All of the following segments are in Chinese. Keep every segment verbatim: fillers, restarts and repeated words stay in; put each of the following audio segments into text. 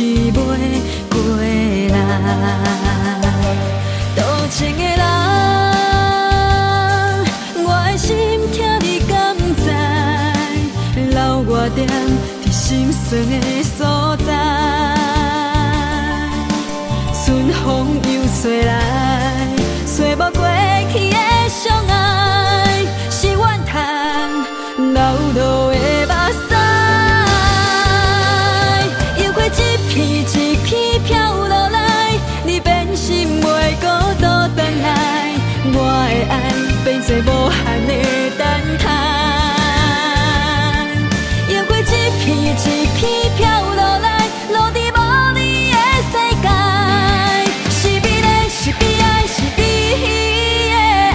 袂过来。多情的人，我的心痛你敢知？留我踮伫心酸的所在，春风又吹来，找无过去的相爱，是怨叹流落的目屎，又过一片一片飘落来，你变心袂孤独回来，我的爱变做无限的等待，又过一片一片飘落来，落伫无你的世界，是美丽是悲哀是你的爱。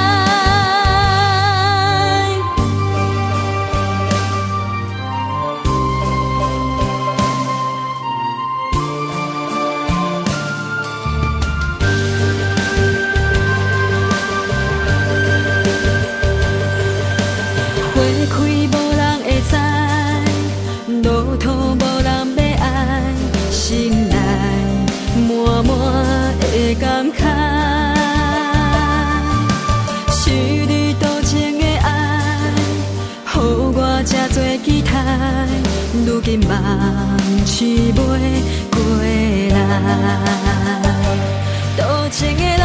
花开无人会知，路途无人要爱，心内满满的感慨。是你多情的爱，予我这多期待，如今梦醒袂过来。多情的人，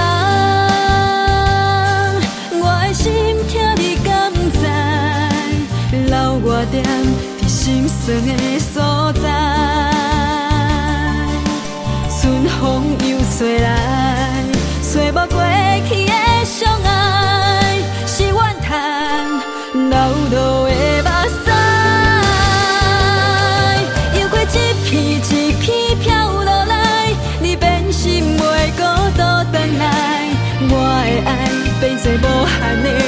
我的心痛你敢知？留我踮伫心酸的所在，春风又吹来，找无过去的相爱，是怨叹流落的目屎，又过一片一片飘落来，你变心袂孤独回来，我的爱变做无限的